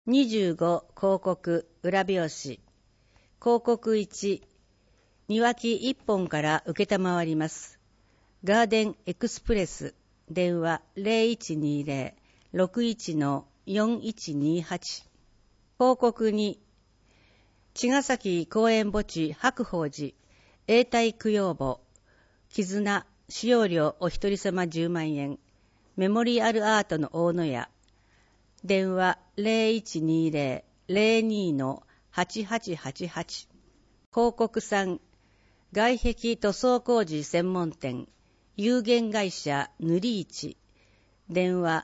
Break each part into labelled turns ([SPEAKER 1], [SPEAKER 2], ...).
[SPEAKER 1] 25広告裏表紙広告1庭木1本から受けたまわります。ガーデンエクスプレス電話 0120-61-4128 広告2茅ヶ崎公園墓地白鳳寺永代供養墓絆使用料お一人様10万円メモリアルアートの大野屋電話 0120-02-8888 広告3外壁塗装工事専門店有限会社塗り市電話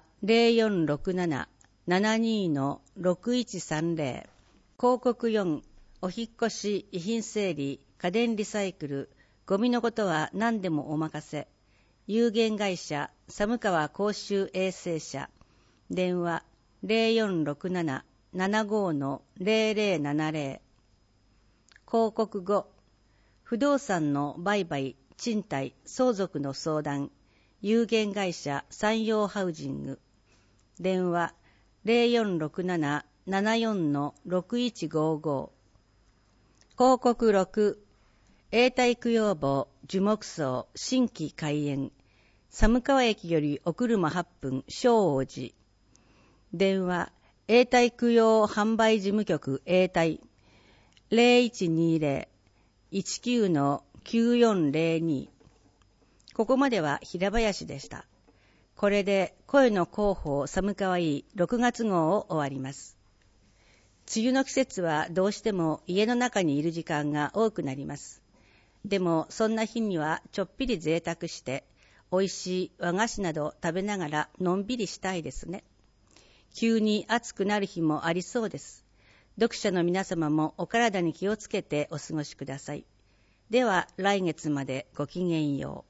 [SPEAKER 1] 0467-72-6130 広告4お引越し遺品整理家電リサイクルゴミのことは何でもお任せ有限会社寒川公衆衛生社電話 0467-75-0070 広告5不動産の売買賃貸相続の相談有限会社山陽ハウジング電話 0467-74-6155 広告6永代供養墓樹木葬新規開園寒川駅よりお車8分正王寺電話永代供養販売事務局永代 0120-19-9402 ここまでは平林でした。これで声の広報寒川い6月号を終わります。梅雨の季節はどうしても家の中にいる時間が多くなります。でもそんな日にはちょっぴり贅沢しておいしい和菓子など食べながらのんびりしたいですね。急に暑くなる日もありそうです。読者の皆様もお体に気をつけてお過ごしください。では来月までごきげんよう。